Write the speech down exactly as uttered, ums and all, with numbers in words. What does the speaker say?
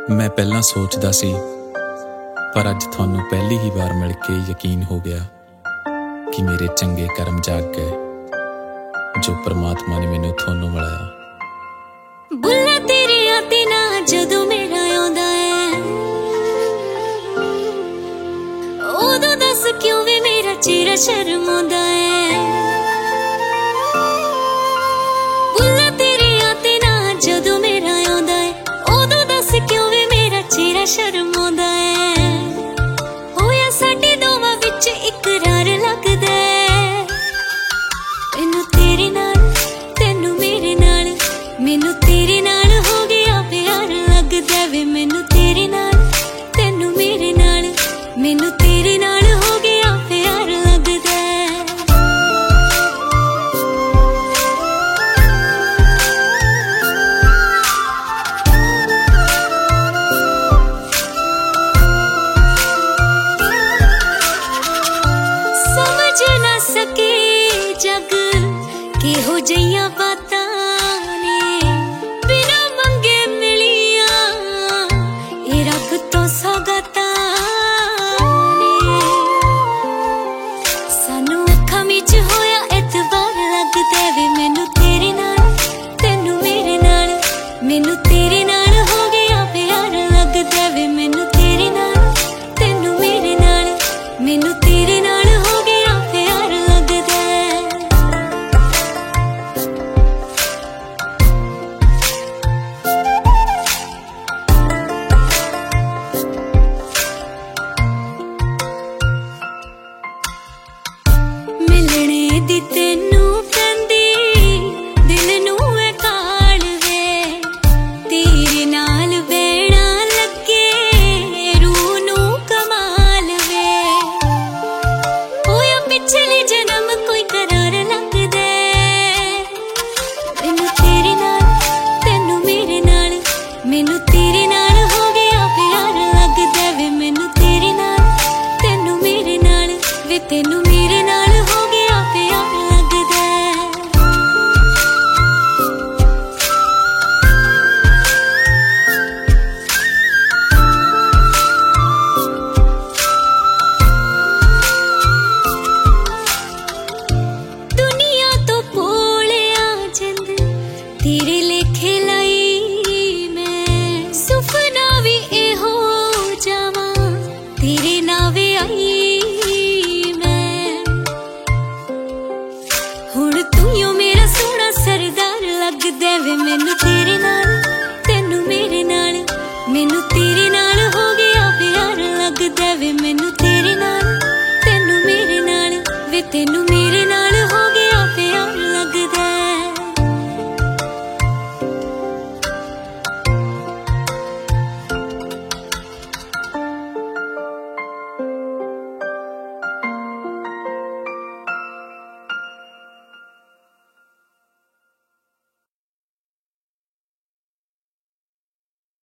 मैं पहला सोचदा सी पर अज थानू पहली ही बार मिल के यकीन हो गया कि मेरे चंगे कर्म जाग गए जो परमात्मा ने मैनू थानू मिलाया। बुल्ला तेरिया तिना जदों मेरा आउंदा है उदों दस क्यों वे मेरा चेहरा शर्माउंदा है। बुल्ला तेरिया तिना जदों मेरा आउंदा है उदों दस क्यों वे मेरा चेहरा शर्माउंदा है। होया साडे दोवां विच इकरार लगदा है मैनू तेरे नाल तैनू मेरे नाल मैनू तेरे नाल हो गया प्यार लगदा वे। मैनू तेरे नाल तैनू मेरे नाल मैनू तेरे नाल हो गया प्यार लगदा समझ ना सके जग केहो जिहियां